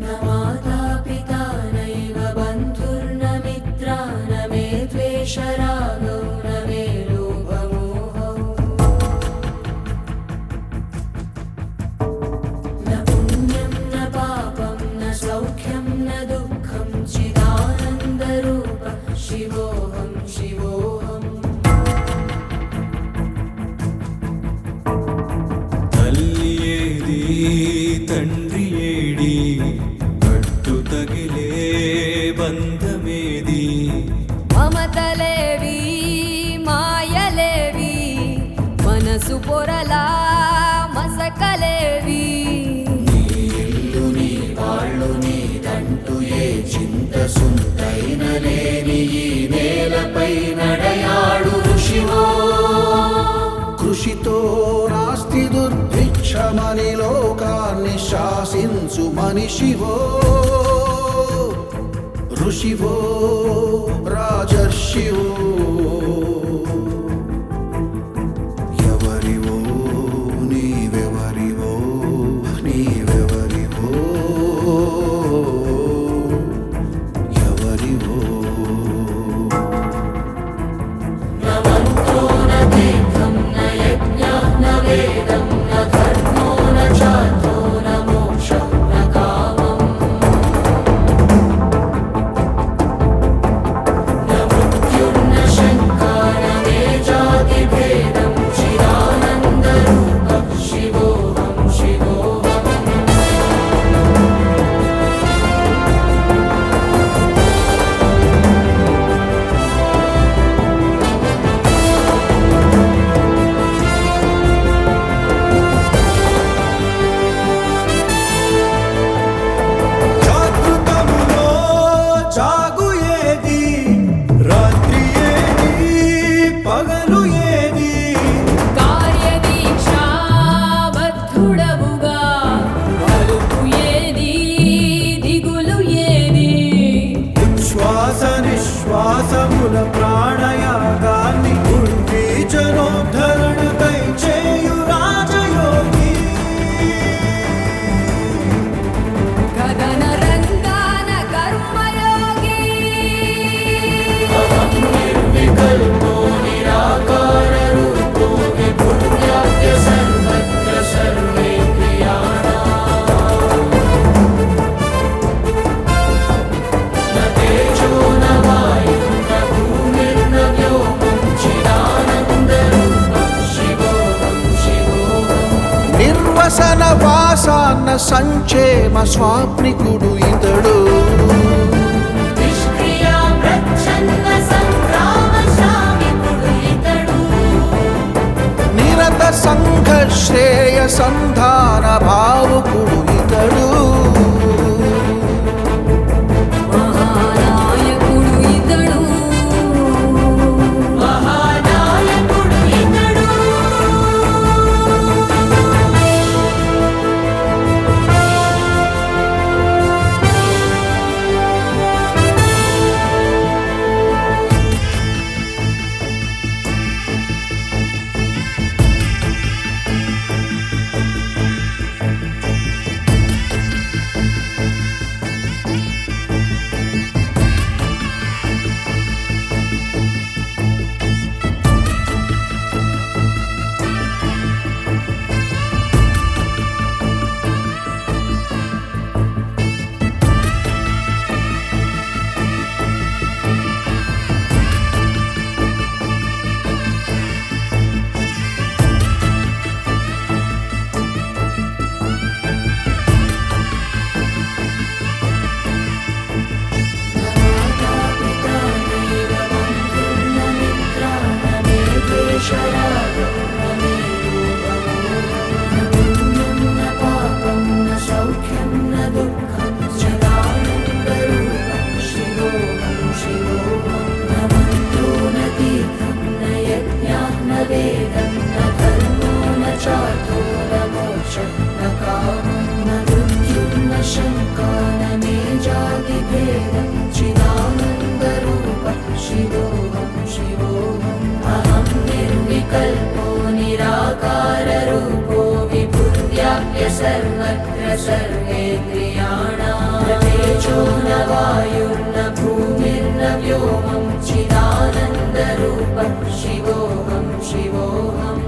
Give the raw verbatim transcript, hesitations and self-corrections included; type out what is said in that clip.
माता पिता नैव बन्धुर्न मित्रा न मे द्वेषरागौ न मे लोभमोहौ न पुण्यं न पापं न सौख्यं न दुःखं चिदानन्दरूप शिवोऽहं शिवोऽहम् తల్లి ఏది తండ్రి ఏడి కట్టు తగిలే బంధమేది మమతలేవి మాయలేవి మనసు పొరలా మసకలేవి నీ ఇల్లు నీ వాళ్ళు నీదంటూ ఏ చింత సుంతైన లేని ఈ నేలపై నడయాడు ఋషివో కృషితో నాస్తి దుర్భిక్షమని లోకాన్ని శాసించు మనిషివో ఋషివో రాజర్షివో ఎవరివో నీవెవరివో నీవెవరివో ఎవరివో न मन्त्रो न तीर्थं न यज्ञः न वेदं न धर्मो न चार्थो न मोक्षं न कामम् न मृत्युर्न शङ्का न मे जातिभेदं चिदानन्दरूपः शिवोऽहं शिवोऽहम् జాగృతములో జాగు ఏది రాత్రి ఏది పగలు ఏది కార్యదీక్షా బద్ధుడవుగా అలుపు ఏది దిగులు ఏది ఉచ్ఛ్వాస నిశ్వాసముల ప్రాణయాగాన్ని ఉర్వీచనోద్ధరణకై చేయు రాజయోగి గగన రంగాన కర్మయోగి अहं निर्विकल्पो निराकाररूपो विभुर्व्याप्य सर्वत्र सर्वेन्द्रियाणाम् न तेजो न वायुः न भूमिर्न व्योमं चिदानन्दरूपं शिवोऽहं शिवोऽहम् నిర్వసన వాసాన్న సంక్షేమ స్వాప్నికుడు ఇతడు నిష్క్రియా ప్రచ్ఛన్న సంగ్రామ శామికుడు ఇతడు నిరత సంఘ శ్రేయ సంధాన భావుకుడు ఇతడు మహానాయకుడు ఇతడు మహానాయకుడు ఇతడు सर्वत्र सर्वेन्द्रियाणाम् शिवोऽहं शिवोऽहम्